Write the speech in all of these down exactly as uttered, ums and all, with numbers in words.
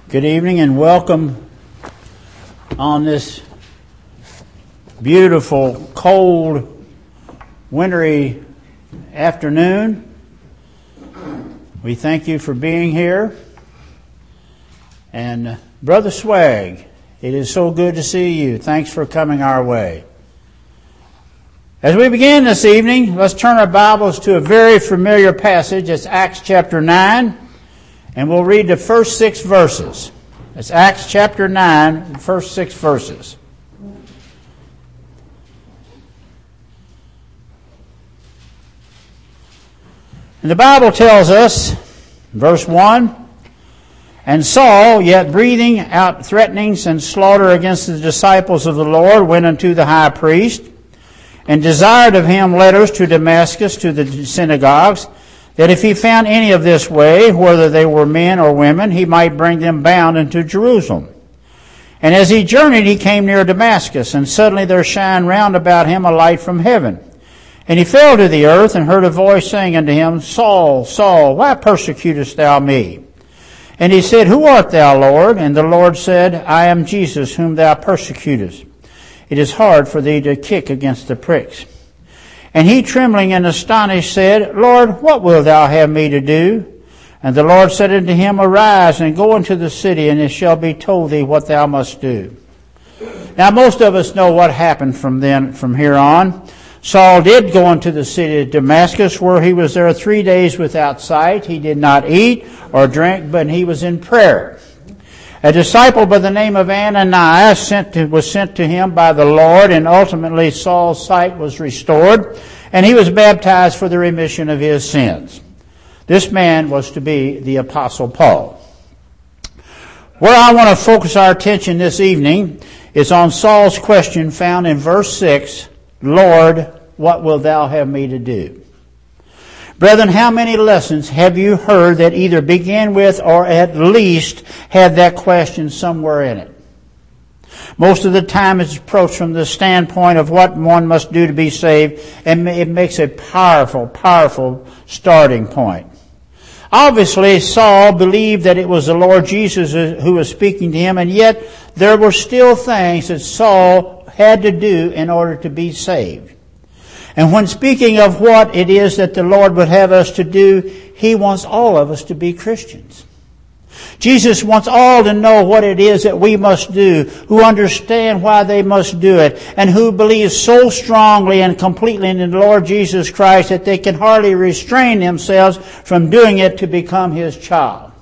Good evening and welcome on this beautiful, cold, wintry afternoon. We thank you for being here. And uh, Brother Swag, it is so good to see you. Thanks for coming our way. As we begin this evening, let's turn our Bibles to a very familiar passage. It's Acts chapter nine. And we'll read the first six verses. It's Acts chapter nine, the first six verses. And the Bible tells us, verse one, "And Saul, yet breathing out threatenings and slaughter against the disciples of the Lord, went unto the high priest, and desired of him letters to Damascus to the synagogues, that if he found any of this way, whether they were men or women, he might bring them bound into Jerusalem. And as he journeyed, he came near Damascus, and suddenly there shined round about him a light from heaven. And he fell to the earth, and heard a voice saying unto him, Saul, Saul, why persecutest thou me? And he said, Who art thou, Lord? And the Lord said, I am Jesus, whom thou persecutest. It is hard for thee to kick against the pricks. And he, trembling and astonished, said, Lord, what wilt thou have me to do? And the Lord said unto him, Arise, and go into the city, and it shall be told thee what thou must do. Now, most of us know what happened from then, from here on. Saul did go into the city of Damascus, where he was there three days without sight. He did not eat or drink, but he was in prayer. A disciple by the name of Ananias sent to, was sent to him by the Lord, and ultimately Saul's sight was restored, and he was baptized for the remission of his sins. This man was to be the Apostle Paul. Where I want to focus our attention this evening is on Saul's question found in verse six, Lord, what wilt thou have me to do? Brethren, how many lessons have you heard that either begin with or at least have that question somewhere in it? Most of the time it's approached from the standpoint of what one must do to be saved, and it makes a powerful, powerful starting point. Obviously, Saul believed that it was the Lord Jesus who was speaking to him, and yet there were still things that Saul had to do in order to be saved. And when speaking of what it is that the Lord would have us to do, He wants all of us to be Christians. Jesus wants all to know what it is that we must do, who understand why they must do it, and who believe so strongly and completely in the Lord Jesus Christ that they can hardly restrain themselves from doing it to become His child.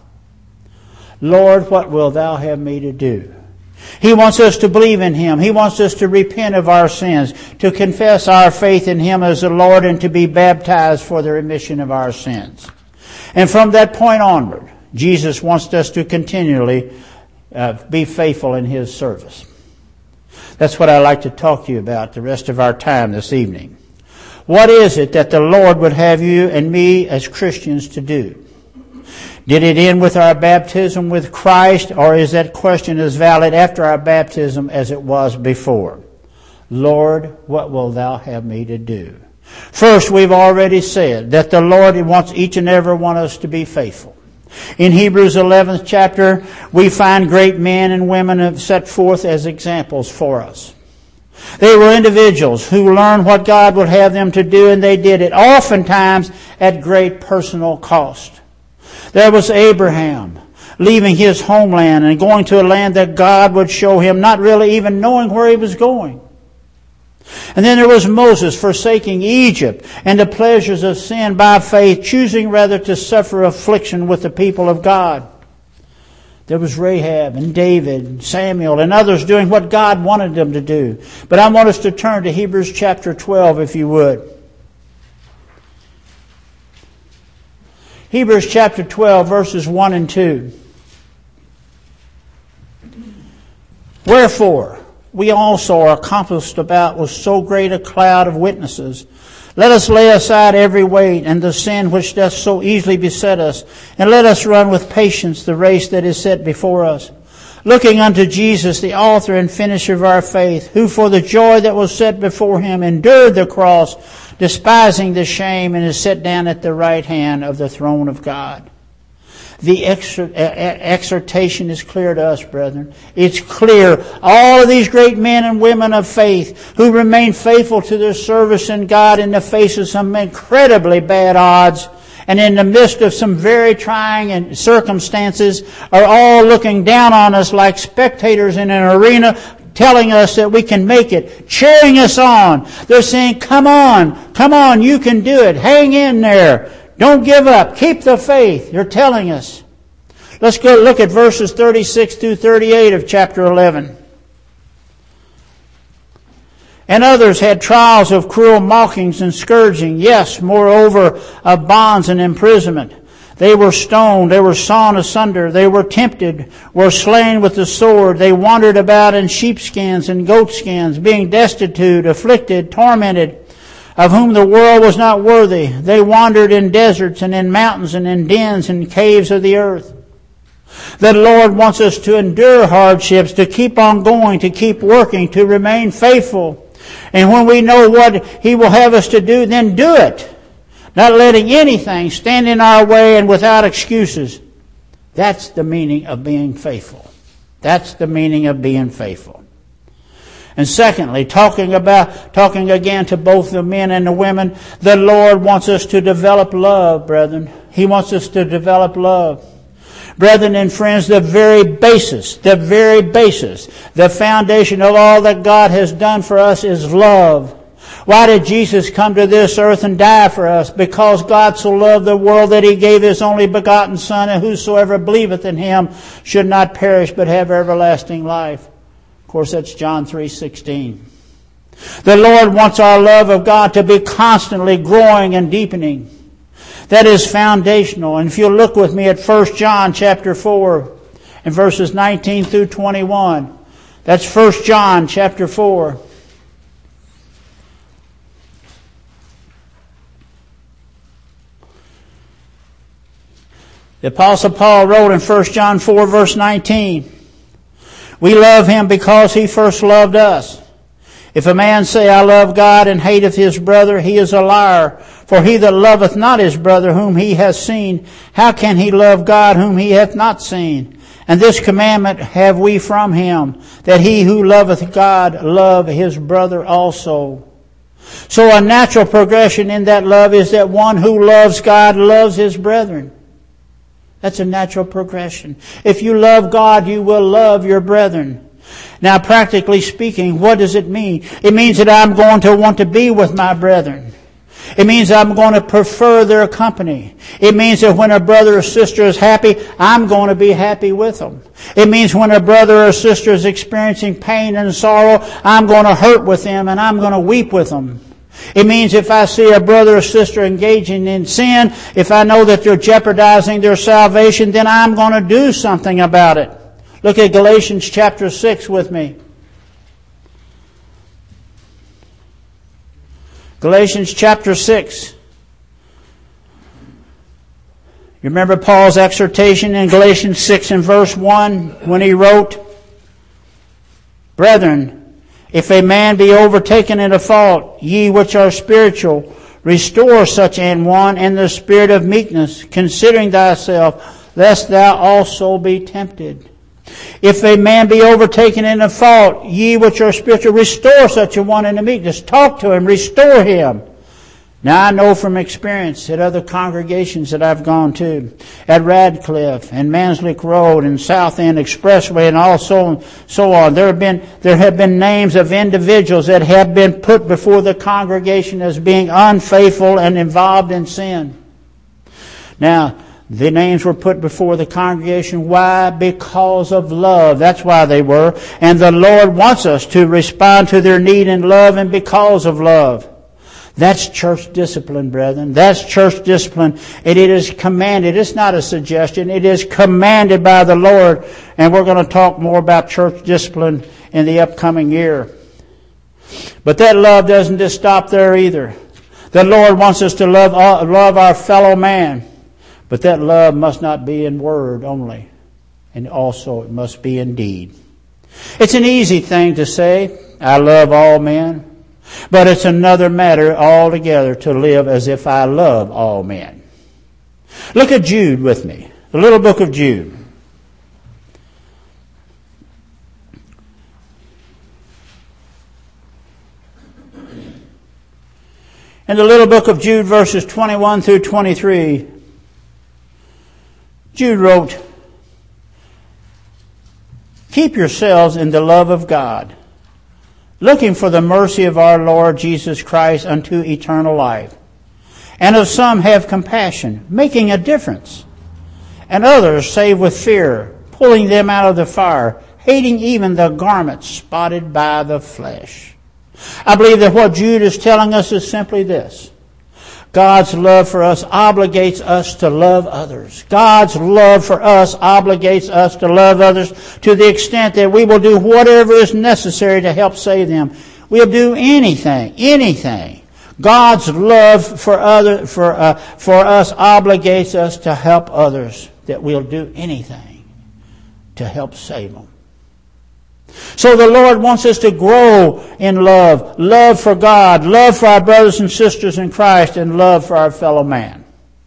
Lord, what wilt thou have me to do? He wants us to believe in Him. He wants us to repent of our sins, to confess our faith in Him as the Lord, and to be baptized for the remission of our sins. And from that point onward, Jesus wants us to continually uh, be faithful in His service. That's what I'd like to talk to you about the rest of our time this evening. What is it that the Lord would have you and me as Christians to do? Did it end with our baptism with Christ, or is that question as valid after our baptism as it was before? Lord, what will thou have me to do? First, we've already said that the Lord wants each and every one of us to be faithful. In Hebrews eleventh chapter, we find great men and women have set forth as examples for us. They were individuals who learned what God would have them to do, and they did it, oftentimes at great personal cost. There was Abraham, leaving his homeland and going to a land that God would show him, not really even knowing where he was going. And then there was Moses, forsaking Egypt and the pleasures of sin by faith, choosing rather to suffer affliction with the people of God. There was Rahab and David and Samuel and others doing what God wanted them to do. But I want us to turn to Hebrews chapter twelve, if you would. Hebrews chapter twelve, verses one and two. Wherefore, we also are compassed about with so great a cloud of witnesses. Let us lay aside every weight and the sin which doth so easily beset us, and let us run with patience the race that is set before us, looking unto Jesus, the author and finisher of our faith, who for the joy that was set before him endured the cross, despising the shame, and is set down at the right hand of the throne of God. The exhortation is clear to us, brethren. It's clear. All of these great men and women of faith who remain faithful to their service in God in the face of some incredibly bad odds and in the midst of some very trying circumstances are all looking down on us like spectators in an arena, telling us that we can make it, cheering us on. They're saying, come on, come on, you can do it. Hang in there. Don't give up. Keep the faith. They're telling us. Let's go look at verses thirty-six through thirty-eight of chapter eleven. And others had trials of cruel mockings and scourging. Yes, moreover, of bonds and imprisonment. They were stoned. They were sawn asunder. They were tempted, were slain with the sword. They wandered about in sheepskins and goatskins, being destitute, afflicted, tormented, of whom the world was not worthy. They wandered in deserts and in mountains and in dens and caves of the earth. The Lord wants us to endure hardships, to keep on going, to keep working, to remain faithful. And when we know what He will have us to do, then do it. Not letting anything stand in our way and without excuses. That's the meaning of being faithful. That's the meaning of being faithful. And secondly, talking about, talking again to both the men and the women, the Lord wants us to develop love, brethren. He wants us to develop love. Brethren and friends, the very basis, the very basis, the foundation of all that God has done for us is love. Why did Jesus come to this earth and die for us? Because God so loved the world that He gave His only begotten Son, and whosoever believeth in Him should not perish but have everlasting life. Of course, that's John three sixteen. The Lord wants our love of God to be constantly growing and deepening. That is foundational. And if you look with me at First John chapter four and verses nineteen through twenty-one. That's First John chapter four. The Apostle Paul wrote in First John four verse nineteen, we love Him because He first loved us. If a man say, I love God, and hateth his brother, he is a liar. For he that loveth not his brother whom he hath seen, how can he love God whom he hath not seen? And this commandment have we from Him, that he who loveth God love his brother also. So a natural progression in that love is that one who loves God loves his brethren. That's a natural progression. If you love God, you will love your brethren. Now, practically speaking, what does it mean? It means that I'm going to want to be with my brethren. It means I'm going to prefer their company. It means that when a brother or sister is happy, I'm going to be happy with them. It means when a brother or sister is experiencing pain and sorrow, I'm going to hurt with them and I'm going to weep with them. It means if I see a brother or sister engaging in sin, if I know that they're jeopardizing their salvation, then I'm going to do something about it. Look at Galatians chapter six with me. Galatians chapter six. You remember Paul's exhortation in Galatians six and verse one when he wrote, Brethren, if a man be overtaken in a fault, ye which are spiritual, restore such an one in the spirit of meekness, considering thyself, lest thou also be tempted. If a man be overtaken in a fault, ye which are spiritual, restore such a one in the meekness. Talk to him, restore him. Now I know from experience at other congregations that I've gone to, at Radcliffe and Manslick Road and South End Expressway and also so on, there have been there have been names of individuals that have been put before the congregation as being unfaithful and involved in sin. Now, the names were put before the congregation. Why? Because of love. That's why they were. And the Lord wants us to respond to their need in love and because of love. That's church discipline, brethren. That's church discipline. And it is commanded. It's not a suggestion. It is commanded by the Lord. And we're going to talk more about church discipline in the upcoming year. But that love doesn't just stop there either. The Lord wants us to love, love our fellow man. But that love must not be in word only. And also it must be in deed. It's an easy thing to say, I love all men. But it's another matter altogether to live as if I love all men. Look at Jude with me. The little book of Jude. In the little book of Jude, verses twenty-one through twenty-three, Jude wrote, "Keep yourselves in the love of God, looking for the mercy of our Lord Jesus Christ unto eternal life. And of some have compassion, making a difference, and others save with fear, pulling them out of the fire, hating even the garment spotted by the flesh." I believe that what Jude is telling us is simply this. God's love for us obligates us to love others. God's love for us obligates us to love others to the extent that we will do whatever is necessary to help save them. We'll do anything, anything. God's love for other, for uh, for us obligates us to help others, that we'll do anything to help save them. So the Lord wants us to grow in love, love for God, love for our brothers and sisters in Christ, and love for our fellow man.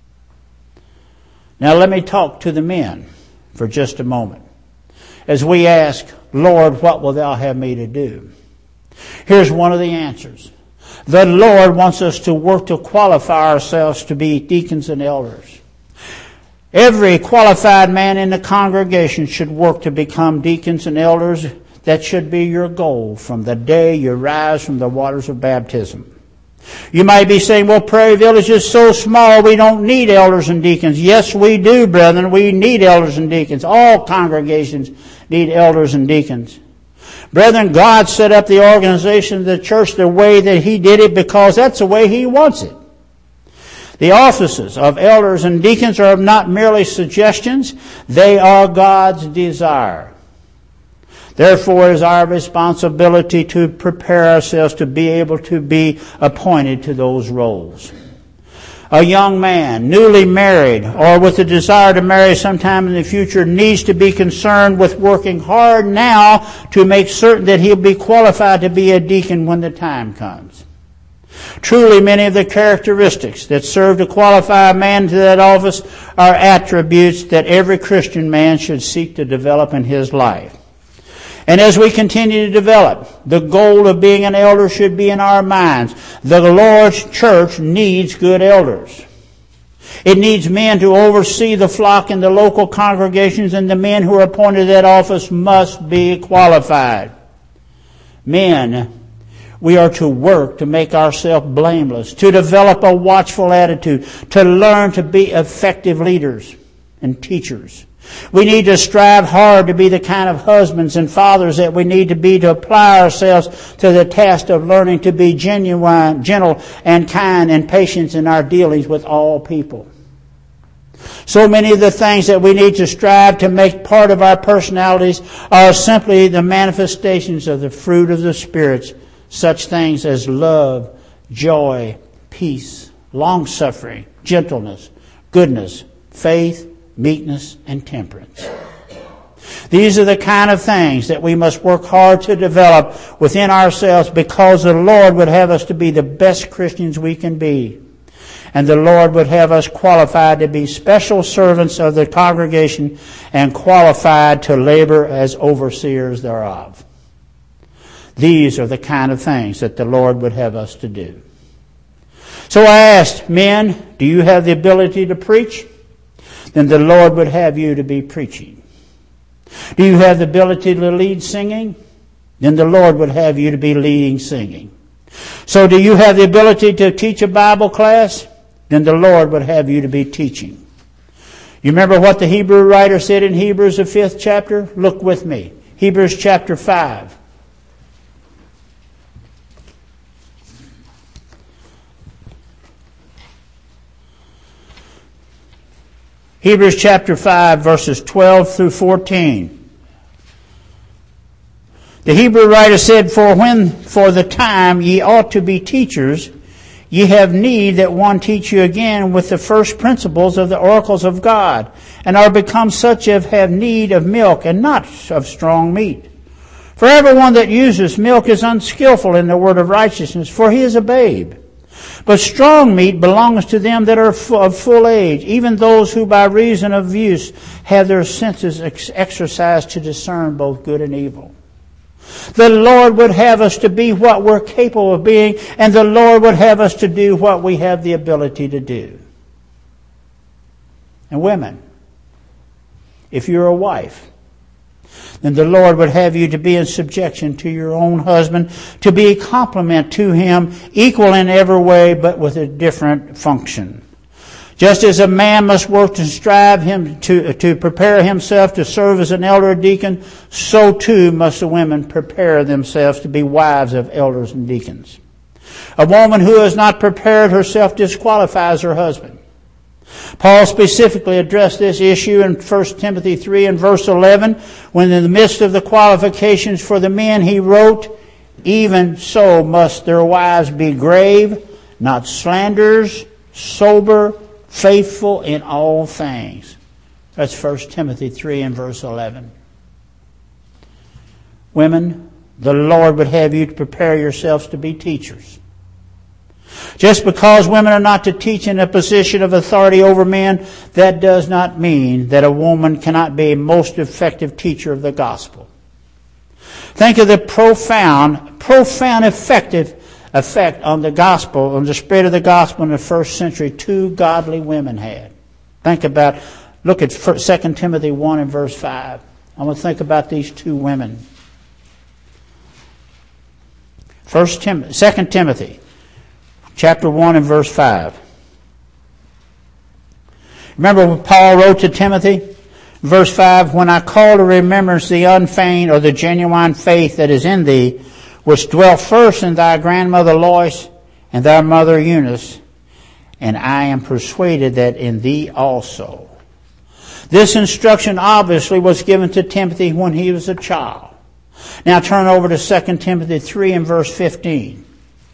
Now let me talk to the men for just a moment as we ask, Lord, what will thou have me to do? Here's one of the answers. The Lord wants us to work to qualify ourselves to be deacons and elders. Every qualified man in the congregation should work to become deacons and elders. That should be your goal from the day you rise from the waters of baptism. You might be saying, well, Prairie Village is so small we don't need elders and deacons. Yes, we do, brethren. We need elders and deacons. All congregations need elders and deacons. Brethren, God set up the organization of the church the way that He did it because that's the way He wants it. The offices of elders and deacons are not merely suggestions. They are God's desire. Therefore, it is our responsibility to prepare ourselves to be able to be appointed to those roles. A young man, newly married, or with a desire to marry sometime in the future, needs to be concerned with working hard now to make certain that he'll be qualified to be a deacon when the time comes. Truly, many of the characteristics that serve to qualify a man to that office are attributes that every Christian man should seek to develop in his life. And as we continue to develop, the goal of being an elder should be in our minds. The Lord's church needs good elders. It needs men to oversee the flock in the local congregations, and the men who are appointed to that office must be qualified. Men, we are to work to make ourselves blameless, to develop a watchful attitude, to learn to be effective leaders and teachers. We need to strive hard to be the kind of husbands and fathers that we need to be to apply ourselves to the task of learning to be genuine, gentle, and kind and patient in our dealings with all people. So many of the things that we need to strive to make part of our personalities are simply the manifestations of the fruit of the spirits, such things as love, joy, peace, long-suffering, gentleness, goodness, faith, meekness, and temperance. These are the kind of things that we must work hard to develop within ourselves, because the Lord would have us to be the best Christians we can be. And the Lord would have us qualified to be special servants of the congregation and qualified to labor as overseers thereof. These are the kind of things that the Lord would have us to do. So I asked, men, do you have the ability to preach? Then the Lord would have you to be preaching. Do you have the ability to lead singing? Then the Lord would have you to be leading singing. So do you have the ability to teach a Bible class? Then the Lord would have you to be teaching. You remember what the Hebrew writer said in Hebrews, the fifth chapter? Look with me. Hebrews chapter five. Hebrews chapter five, verses twelve through fourteen. The Hebrew writer said, For when for the time ye ought to be teachers, ye have need that one teach you again with the first principles of the oracles of God, and are become such as have need of milk, and not of strong meat. For everyone that uses milk is unskillful in the word of righteousness, for he is a babe. But strong meat belongs to them that are of full age, even those who by reason of use have their senses ex- exercised to discern both good and evil. The Lord would have us to be what we're capable of being, and the Lord would have us to do what we have the ability to do. And women, if you're a wife, then the Lord would have you to be in subjection to your own husband, to be a complement to him, equal in every way, but with a different function. Just as a man must work to strive him to, to prepare himself to serve as an elder or deacon, so too must the women prepare themselves to be wives of elders and deacons. A woman who has not prepared herself disqualifies her husband. Paul specifically addressed this issue in First Timothy three and verse eleven, when in the midst of the qualifications for the men he wrote, "Even so must their wives be grave, not slanderers, sober, faithful in all things." That's First Timothy three and verse eleven. Women, the Lord would have you to prepare yourselves to be teachers. Just because women are not to teach in a position of authority over men, that does not mean that a woman cannot be a most effective teacher of the gospel. Think of the profound, profound effective effect on the gospel, on the spread of the gospel in the first century two godly women had. Think about, look at Second Timothy one and verse five. I'm going to think about these two women. First Tim, Second Timothy chapter one and verse five. Remember when Paul wrote to Timothy? Verse five, "When I call to remembrance the unfeigned or the genuine faith that is in thee, which dwelt first in thy grandmother Lois and thy mother Eunice, and I am persuaded that in thee also." This instruction obviously was given to Timothy when he was a child. Now turn over to Second Timothy three and verse fifteen.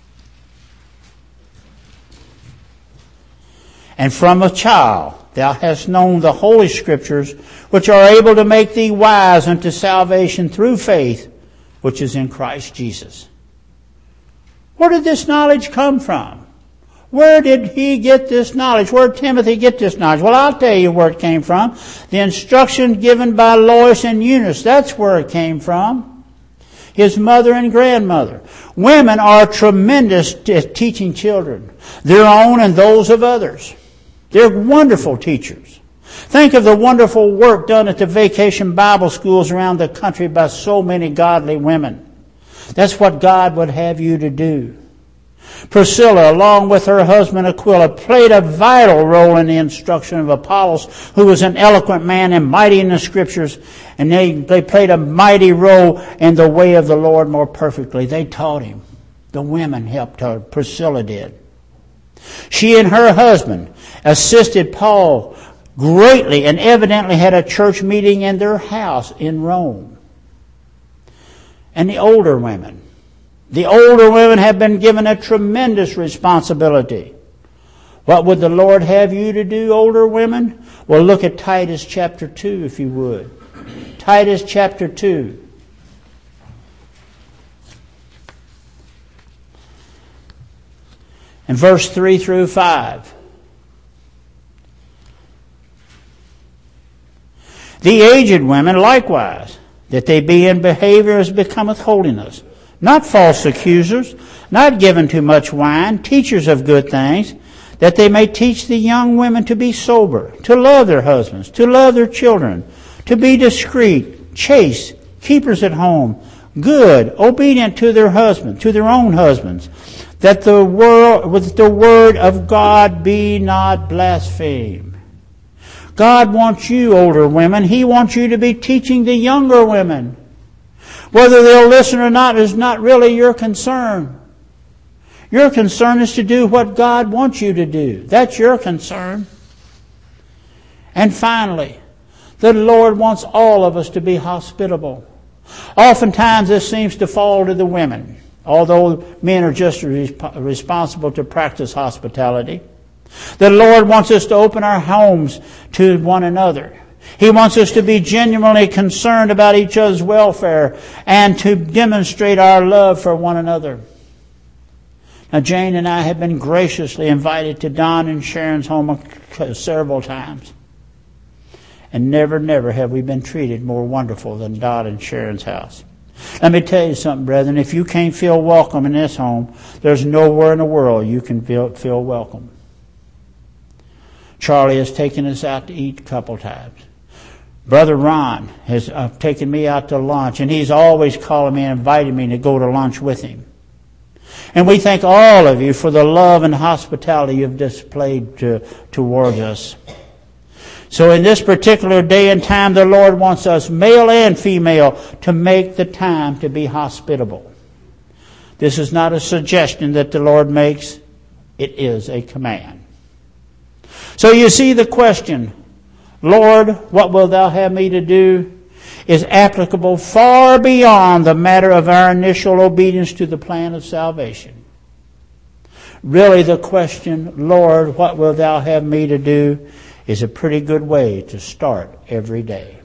"And from a child thou hast known the Holy Scriptures, which are able to make thee wise unto salvation through faith, which is in Christ Jesus." Where did this knowledge come from? Where did he get this knowledge? Where did Timothy get this knowledge? Well, I'll tell you where it came from. The instruction given by Lois and Eunice, that's where it came from. His mother and grandmother. Women are tremendous at teaching children, their own and those of others. They're wonderful teachers. Think of the wonderful work done at the vacation Bible schools around the country by so many godly women. That's what God would have you to do. Priscilla, along with her husband Aquila, played a vital role in the instruction of Apollos, who was an eloquent man and mighty in the Scriptures, and they, they played a mighty role in the way of the Lord more perfectly. They taught him. The women helped her. Priscilla did. She and her husband assisted Paul greatly and evidently had a church meeting in their house in Rome. And the older women. The older women have been given a tremendous responsibility. What would the Lord have you to do, older women? Well, look at Titus chapter two, if you would. Titus chapter two. And verse three through five. "The aged women likewise, that they be in behavior as becometh holiness, not false accusers, not given to much wine, teachers of good things, that they may teach the young women to be sober, to love their husbands, to love their children, to be discreet, chaste, keepers at home, good, obedient to their husbands, to their own husbands, that the world, with the word of God be not blasphemed." God wants you, older women. He wants you to be teaching the younger women. Whether they'll listen or not is not really your concern. Your concern is to do what God wants you to do. That's your concern. And finally, the Lord wants all of us to be hospitable. Oftentimes this seems to fall to the women, although men are just responsible to practice hospitality. The Lord wants us to open our homes to one another. He wants us to be genuinely concerned about each other's welfare and to demonstrate our love for one another. Now, Jane and I have been graciously invited to Don and Sharon's home several times. And never, never have we been treated more wonderful than Don and Sharon's house. Let me tell you something, brethren. If you can't feel welcome in this home, there's nowhere in the world you can feel, feel welcome. Charlie has taken us out to eat a couple times. Brother Ron has uh, taken me out to lunch, and he's always calling me and inviting me to go to lunch with him. And we thank all of you for the love and hospitality you've displayed to, towards us. So in this particular day and time, the Lord wants us, male and female, to make the time to be hospitable. This is not a suggestion that the Lord makes. It is a command. So you see the question, Lord, what wilt thou have me to do, is applicable far beyond the matter of our initial obedience to the plan of salvation. Really, the question, Lord, what wilt thou have me to do, is a pretty good way to start every day.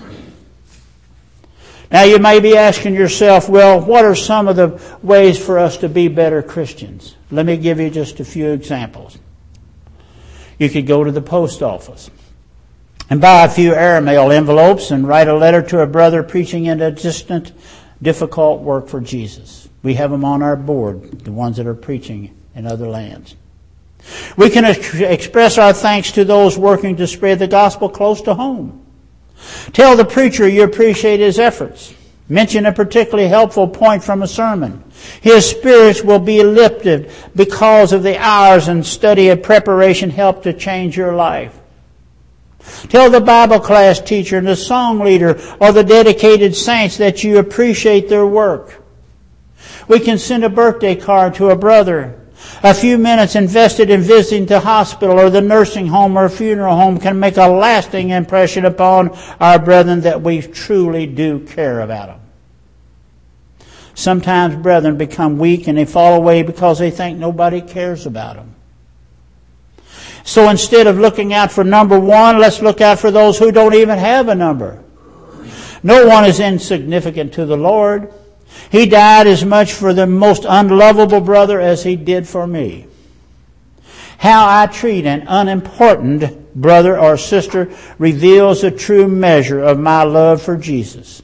Now you may be asking yourself, well, what are some of the ways for us to be better Christians? Let me give you just a few examples. You could go to the post office and buy a few airmail envelopes and write a letter to a brother preaching in a distant, difficult work for Jesus. We have them on our board, the ones that are preaching in other lands. We can ex- express our thanks to those working to spread the gospel close to home. Tell the preacher you appreciate his efforts. Mention a particularly helpful point from a sermon. His spirits will be lifted because of the hours and study and preparation helped to change your life. Tell the Bible class teacher and the song leader or the dedicated saints that you appreciate their work. We can send a birthday card to a brother. A few minutes invested in visiting the hospital or the nursing home or funeral home can make a lasting impression upon our brethren that we truly do care about them. Sometimes brethren become weak and they fall away because they think nobody cares about them. So instead of looking out for number one, let's look out for those who don't even have a number. No one is insignificant to the Lord. He died as much for the most unlovable brother as he did for me. How I treat an unimportant brother or sister reveals the true measure of my love for Jesus.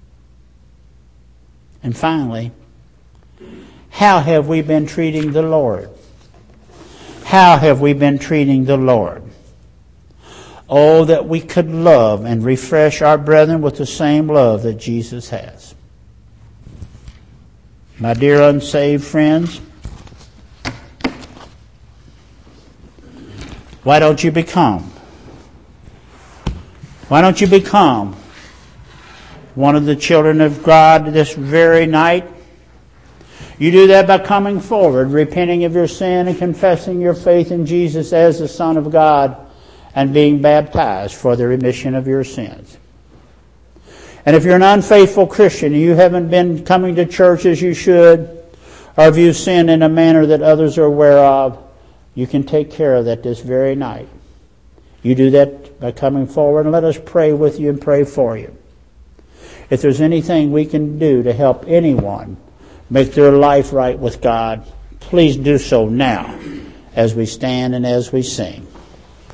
And finally, how have we been treating the Lord? How have we been treating the Lord? Oh, that we could love and refresh our brethren with the same love that Jesus has. My dear unsaved friends, why don't you become? Why don't you become one of the children of God this very night? You do that by coming forward, repenting of your sin and confessing your faith in Jesus as the Son of God and being baptized for the remission of your sins. And if you're an unfaithful Christian and you haven't been coming to church as you should, or if you've sinned in a manner that others are aware of, you can take care of that this very night. You do that by coming forward, and let us pray with you and pray for you. If there's anything we can do to help anyone make their life right with God, please do so now as we stand and as we sing.